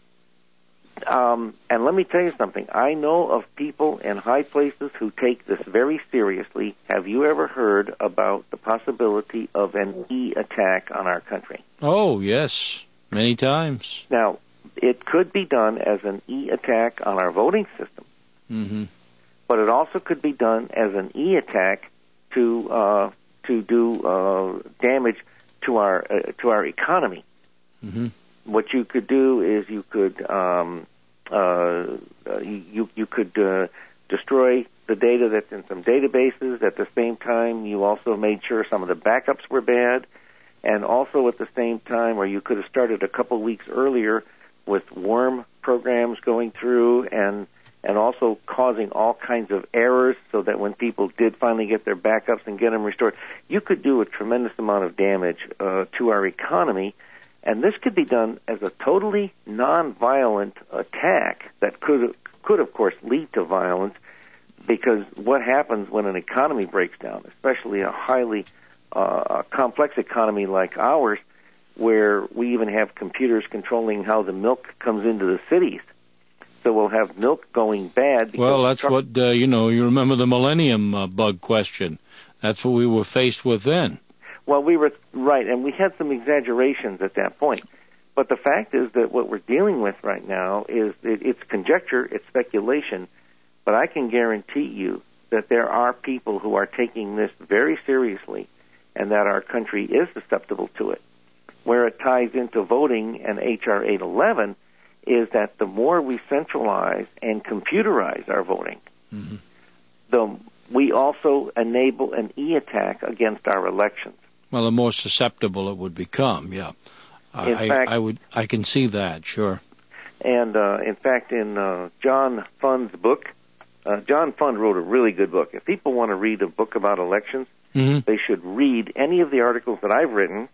Um, and let me tell you something. I know of people in high places who take this very seriously. Have you ever heard about the possibility of an e-attack on our country? Oh, yes, many times. Now, it could be done as an e-attack on our voting system, mm-hmm. but it also could be done as an e-attack to uh, to do uh, damage to our uh, to our economy. Mm-hmm. What you could do is you could um, uh, you you could uh, destroy the data that's in some databases. At the same time, you also made sure some of the backups were bad, and also at the same time, or you could have started a couple weeks earlier with worm programs going through and and also causing all kinds of errors so that when people did finally get their backups and get them restored, you could do a tremendous amount of damage uh, to our economy. And this could be done as a totally nonviolent attack that could, could of course, lead to violence, because what happens when an economy breaks down, especially a highly uh, complex economy like ours, where we even have computers controlling how the milk comes into the cities. So we'll have milk going bad. Well, that's truck- what, uh, you know, you remember the millennium uh, bug question. That's what we were faced with then. Well, we were right, and we had some exaggerations at that point. But the fact is that what we're dealing with right now is it, it's conjecture, it's speculation, but I can guarantee you that there are people who are taking this very seriously and that our country is susceptible to it. Where it ties into voting and H R eight eleven is that the more we centralize and computerize our voting, mm-hmm. the we also enable an e-attack against our elections. Well, the more susceptible it would become, yeah. Uh, in I, fact, I would, I can see that, sure. And uh, in fact, in uh, John Fund's book, uh, John Fund wrote a really good book. If people want to read a book about elections, mm-hmm. they should read any of the articles that I've written,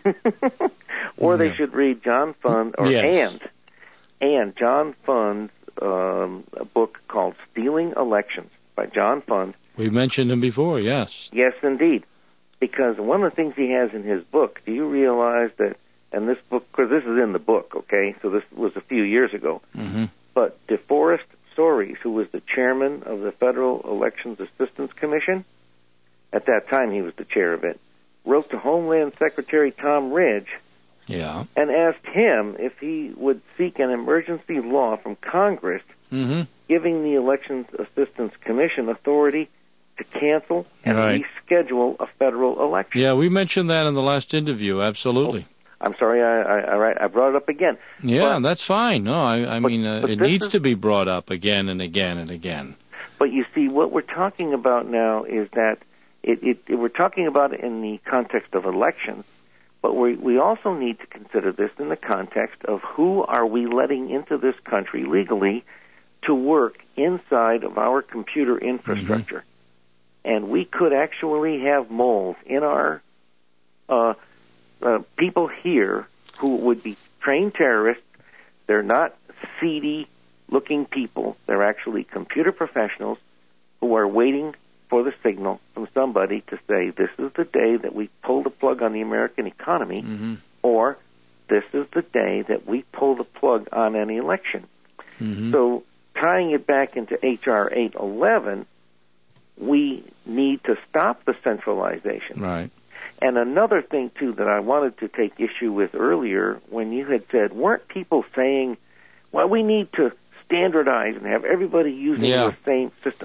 or they yeah. should read John Fund, or yes. and and John Fund's um, a book called "Stealing Elections" by John Fund. We mentioned him before, yes. Yes, indeed. Because one of the things he has in his book, do you realize that, and this book, because this is in the book, okay, so this was a few years ago, mm-hmm. but DeForest Soares, who was the chairman of the Federal Elections Assistance Commission, at that time he was the chair of it, wrote to Homeland Secretary Tom Ridge yeah. and asked him if he would seek an emergency law from Congress mm-hmm. giving the Elections Assistance Commission authority to cancel and right. reschedule a federal election. Yeah, we mentioned that in the last interview, absolutely. Oh, I'm sorry, I, I, I brought it up again. Yeah, but, that's fine. No, I, I but, mean, uh, it needs is, to be brought up again and again and again. But you see, what we're talking about now is that it, it, it, we're talking about it in the context of elections, but we, we also need to consider this in the context of who are we letting into this country legally to work inside of our computer infrastructure. Mm-hmm. And we could actually have moles in our uh, uh, people here who would be trained terrorists. They're not seedy-looking people. They're actually computer professionals who are waiting for the signal from somebody to say, this is the day that we pull the plug on the American economy, mm-hmm. or this is the day that we pull the plug on an election. Mm-hmm. So tying it back into H R eight eleven, we need to stop the centralization. Right. And another thing, too, that I wanted to take issue with earlier, when you had said, weren't people saying, well, we need to standardize and have everybody using yeah. the same system?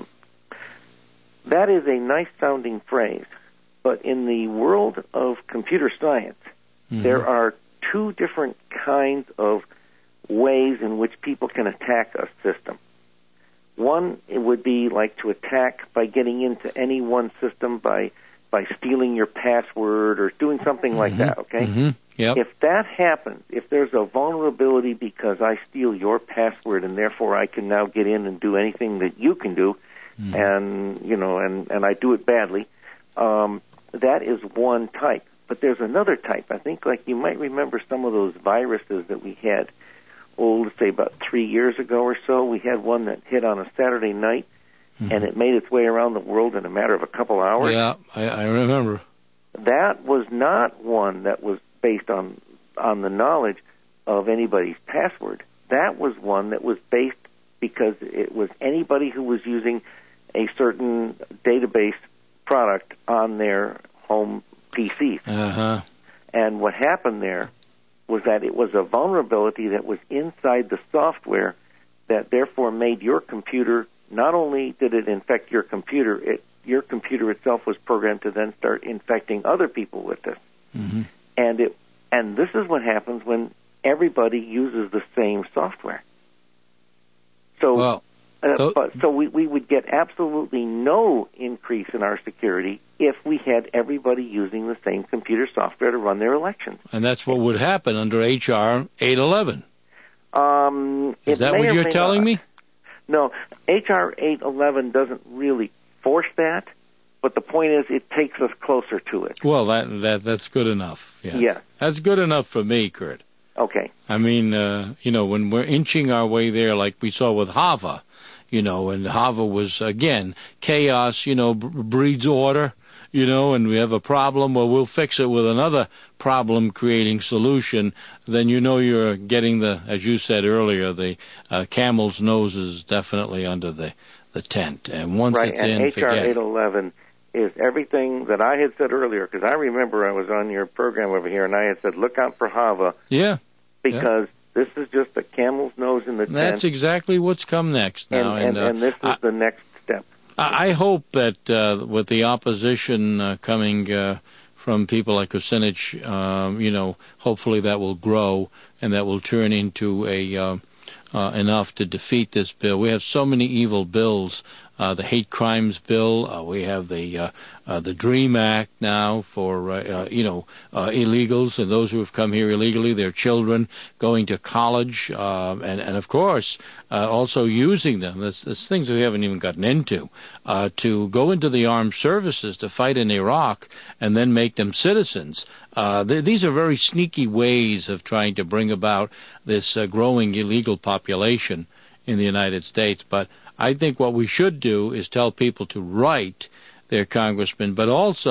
That is a nice-sounding phrase, but in the world of computer science, mm-hmm. there are two different kinds of ways in which people can attack a system. One, it would be like to attack by getting into any one system by by stealing your password or doing something mm-hmm. like that, okay? Mm-hmm. Yep. If that happens, if there's a vulnerability because I steal your password and therefore I can now get in and do anything that you can do, mm-hmm. and, you know, and, and I do it badly, um, that is one type. But there's another type. I think, like, you might remember some of those viruses that we had, oh, let's say about three years ago or so. We had one that hit on a Saturday night, mm-hmm. and it made its way around the world in a matter of a couple hours. Yeah, I, I remember. That was not one that was based on on the knowledge of anybody's password. That was one that was based because it was anybody who was using a certain database product on their home P Cs. Uh-huh. And what happened there was that it was a vulnerability that was inside the software that therefore made your computer, not only did it infect your computer, it, your computer itself was programmed to then start infecting other people with this. Mm-hmm. And it, and this is what happens when everybody uses the same software. So, well, uh, th- but, so we, we would get absolutely no increase in our security if we had everybody using the same computer software to run their elections. And that's what would happen under H R eight eleven. Um, Is that what you're telling not. me? No, H R eight eleven doesn't really force that, but the point is it takes us closer to it. Well, that that that's good enough. Yes. Yeah. That's good enough for me, Kurt. Okay. I mean, uh, you know, when we're inching our way there, like we saw with Hava, you know, and Hava was, again, chaos, you know, b- breeds order, you know, and we have a problem, well, we'll fix it with another problem-creating solution, then you know you're getting the, as you said earlier, the uh, camel's nose is definitely under the, the tent. And once right, it's and in, H R forget it. eight eleven is everything that I had said earlier, because I remember I was on your program over here, and I had said, look out for Hava. Yeah. Because yeah. this is just the camel's nose in the tent. That's exactly what's come next now. And, and, and, uh, and this is I, the next step. I hope that uh, with the opposition uh, coming uh, from people like Kucinich, um, you know, hopefully that will grow and that will turn into a uh, uh, enough to defeat this bill. We have so many evil bills. Uh, the hate crimes bill. Uh, we have the uh, uh, the DREAM Act now for uh, uh, you know uh, illegals and those who have come here illegally, their children going to college, uh, and and of course uh, also using them. There's, there's things we haven't even gotten into uh, to go into the armed services to fight in Iraq and then make them citizens. Uh, th- these are very sneaky ways of trying to bring about this uh, growing illegal population in the United States, but I think what we should do is tell people to write their congressman, but also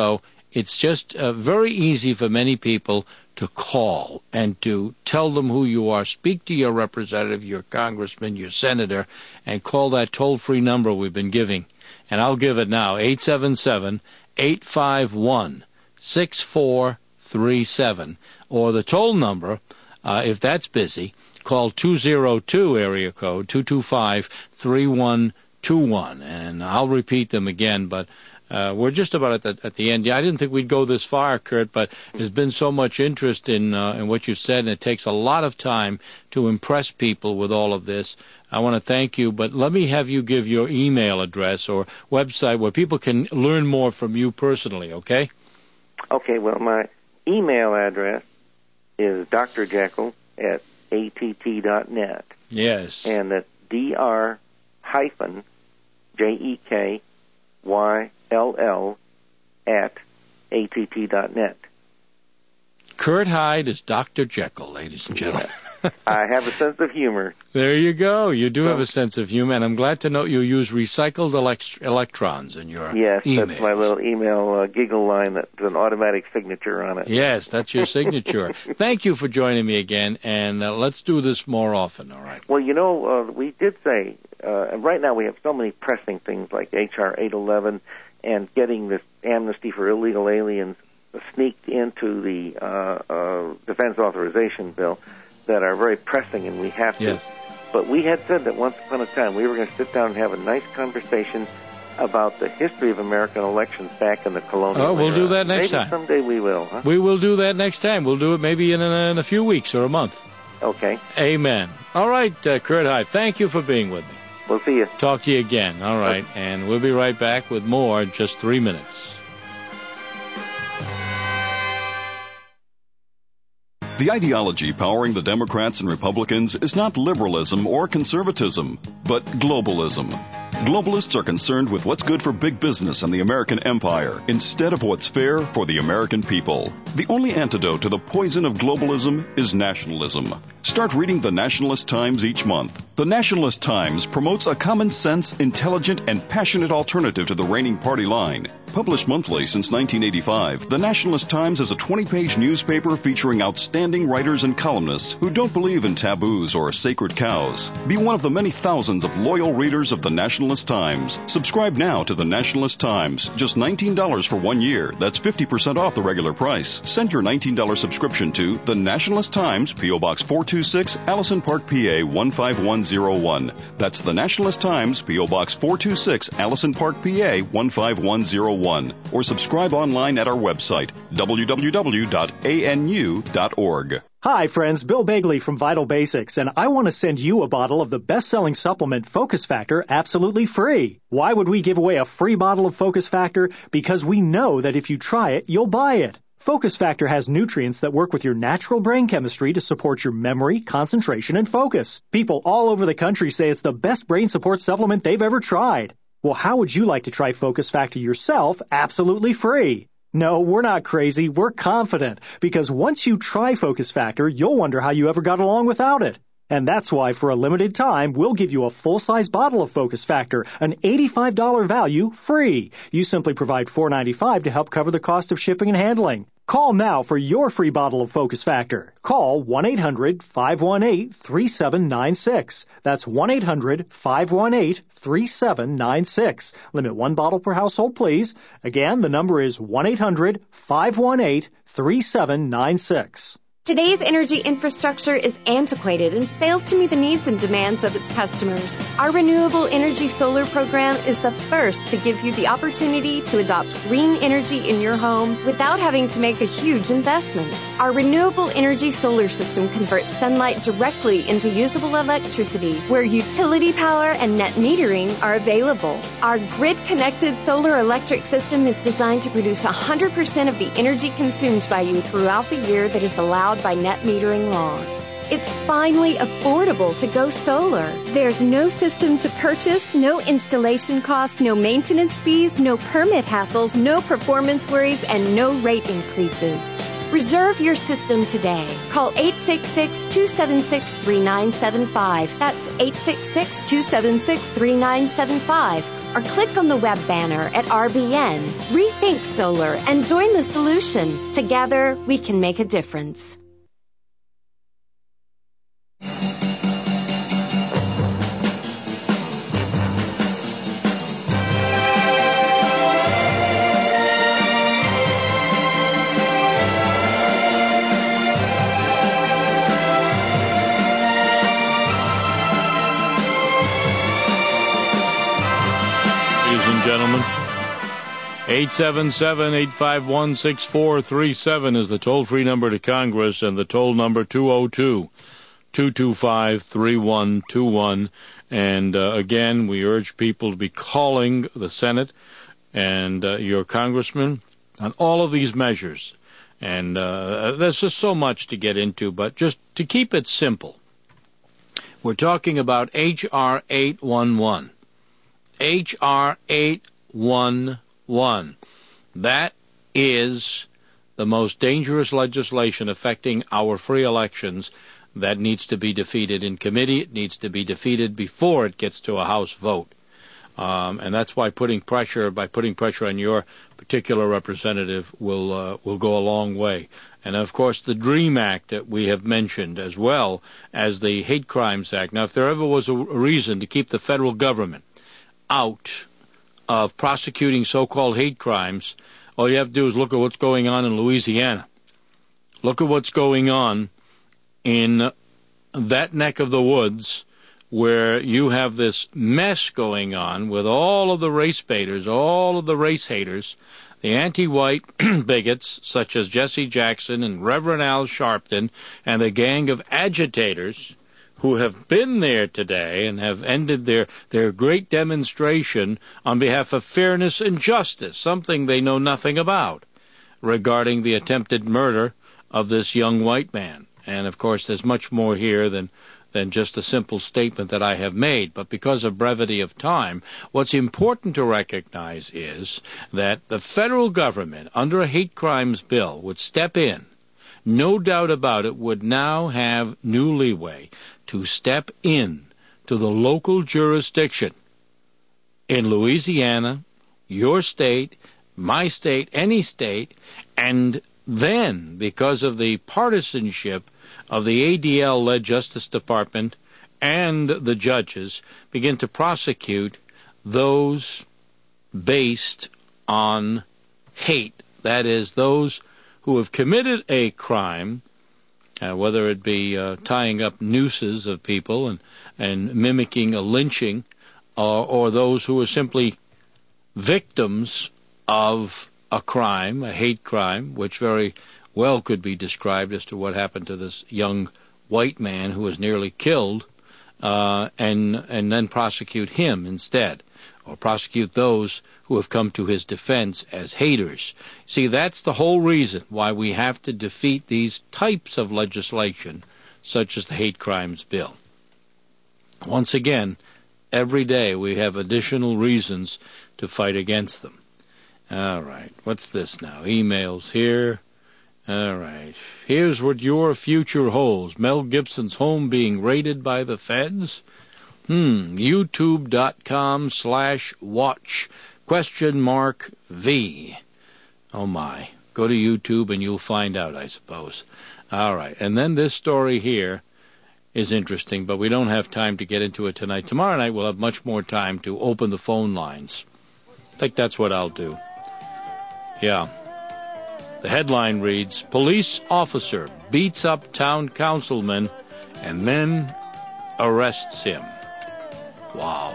It's just uh, very easy for many people to call and to tell them who you are. Speak to your representative, your congressman, your senator, and call that toll-free number we've been giving. And I'll give it now, eight seven seven, eight five one, six four three seven. Or the toll number, uh, if that's busy, call two oh two area code two two five, three one two one. And I'll repeat them again, but uh, we're just about at the, at the end. Yeah, I didn't think we'd go this far, Kurt, but there's been so much interest in, uh, in what you said, and it takes a lot of time to impress people with all of this. I want to thank you, but let me have you give your email address or website where people can learn more from you personally, okay? Okay, well, my email address is d r jekyll at a t t dot net. Yes. And that's dr hyphen J E K Y L L at A T T dot net. Kurt Hyde is Doctor Jekyll, ladies and gentlemen. I have a sense of humor. There you go. You do have a sense of humor, and I'm glad to know you use recycled elect- electrons in your yes, emails. That's my little email uh, giggle line that's an automatic signature on it. Yes, that's your signature. Thank you for joining me again, and uh, let's do this more often, all right? Well, you know, uh, we did say, uh, and right now we have so many pressing things like H R eight eleven and getting this amnesty for illegal aliens sneaked into the uh, uh, defense authorization bill that are very pressing, and we have to. Yes. But we had said that once upon a time we were going to sit down and have a nice conversation about the history of American elections back in the colonial Oh, we'll era. do that next Maybe time. someday we will, huh? We will do that next time. We'll do it maybe in a, in a few weeks or a month. Okay. Amen. All right, uh, Kurt Hyde, thank you for being with me. We'll see you. Talk to you again. All right, and we'll be right back with more in just three minutes. The ideology powering the Democrats and Republicans is not liberalism or conservatism, but globalism. Globalists are concerned with what's good for big business and the American empire instead of what's fair for the American people. The only antidote to the poison of globalism is nationalism. Start reading the Nationalist Times each month. The Nationalist Times promotes a common sense, intelligent, and passionate alternative to the reigning party line. Published monthly since nineteen eighty-five, the Nationalist Times is a twenty-page newspaper featuring outstanding writers and columnists who don't believe in taboos or sacred cows. Be one of the many thousands of loyal readers of the Nationalist Times. Subscribe now to the Nationalist Times. Just nineteen dollars for one year. That's fifty percent off the regular price. Send your nineteen dollars subscription to the Nationalist Times, P O. Box four two six, Allison Park, P A one five one zero one. That's the Nationalist Times, P O. Box four two six, Allison Park, P A one five one zero one. Or subscribe online at our website, w w w dot a n u dot org. Hi, friends. Bill Bagley from Vital Basics, and I want to send you a bottle of the best-selling supplement Focus Factor absolutely free. Why would we give away a free bottle of Focus Factor? Because we know that if you try it, you'll buy it. Focus Factor has nutrients that work with your natural brain chemistry to support your memory, concentration, and focus. People all over the country say it's the best brain support supplement they've ever tried. Well, how would you like to try Focus Factor yourself absolutely free? No, we're not crazy. We're confident. Because once you try Focus Factor, you'll wonder how you ever got along without it. And that's why, for a limited time, we'll give you a full-size bottle of Focus Factor, an eighty-five dollars value, free. You simply provide four dollars and ninety-five cents to help cover the cost of shipping and handling. Call now for your free bottle of Focus Factor. Call one eight hundred, five one eight, three seven nine six. That's one eight hundred, five one eight, three seven nine six. Limit one bottle per household, please. Again, the number is one eight hundred, five one eight, three seven nine six. Today's energy infrastructure is antiquated and fails to meet the needs and demands of its customers. Our Renewable Energy Solar Program is the first to give you the opportunity to adopt green energy in your home without having to make a huge investment. Our Renewable Energy Solar System converts sunlight directly into usable electricity, where utility power and net metering are available. Our grid-connected solar electric system is designed to produce one hundred percent of the energy consumed by you throughout the year that is allowed by net metering laws. It's finally affordable to go solar. There's no system to purchase, no installation costs, no maintenance fees, no permit hassles, no performance worries, and no rate increases. Reserve your system today. Call eight six six, two seven six, three nine seven five. That's eight six six, two seven six, three nine seven five. or click on the web banner at R B N. Rethink solar and join the solution. Together, we can make a difference. Gentlemen, eight seven seven, eight five one, six four three seven is the toll-free number to Congress, and the toll number two oh two, two two five, three one two one. And uh, again, we urge people to be calling the Senate and uh, your congressman on all of these measures. And uh, there's just so much to get into, but just to keep it simple, we're talking about H R eight eleven. H R eight eleven. That is the most dangerous legislation affecting our free elections that needs to be defeated in committee. It needs to be defeated before it gets to a House vote. Um, and that's why putting pressure, by putting pressure on your particular representative will uh, will go a long way. And, of course, the DREAM Act that we have mentioned, as well as the Hate Crimes Act. Now, if there ever was a reason to keep the federal government out of prosecuting so-called hate crimes, all you have to do is look at what's going on in Louisiana. Look at what's going on in that neck of the woods where you have this mess going on with all of the race baiters, all of the race haters, the anti-white bigots such as Jesse Jackson and Reverend Al Sharpton and the gang of agitators who have been there today and have ended their, their great demonstration on behalf of fairness and justice, something they know nothing about, regarding the attempted murder of this young white man. And, of course, there's much more here than, than just a simple statement that I have made. But because of brevity of time, what's important to recognize is that the federal government, under a hate crimes bill, would step in, no doubt about it, would now have new leeway to step in to the local jurisdiction in Louisiana, your state, my state, any state, and then, because of the partisanship of the A D L-led Justice Department and the judges, begin to prosecute those based on hate. That is, those who have committed a crime, Uh, whether it be uh, tying up nooses of people and, and mimicking a lynching, or, or those who are simply victims of a crime, a hate crime, which very well could be described as to what happened to this young white man who was nearly killed, uh, and and then prosecute him instead, or prosecute those who have come to his defense as haters. See, that's the whole reason why we have to defeat these types of legislation, such as the hate crimes bill. Once again, every day we have additional reasons to fight against them. All right, what's this now? Emails here. All right, here's what your future holds. Mel Gibson's home being raided by the feds. Hmm, YouTube.com slash watch. Question mark V. Oh, my. Go to YouTube and you'll find out, I suppose. All right. And then this story here is interesting, but we don't have time to get into it tonight. Tomorrow night we'll have much more time to open the phone lines. I think that's what I'll do. Yeah. The headline reads, Police officer beats up town councilman and then arrests him. Wow.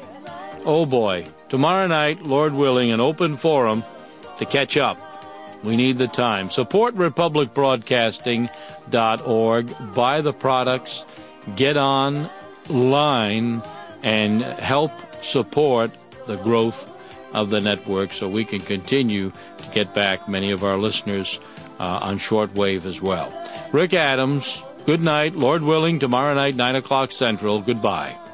Oh, boy. Tomorrow night, Lord willing, an open forum to catch up. We need the time. Support republic broadcasting dot org. Buy the products. Get online and help support the growth of the network so we can continue to get back many of our listeners uh, on shortwave as well. Rick Adams, good night. Lord willing, tomorrow night, nine o'clock Central. Goodbye.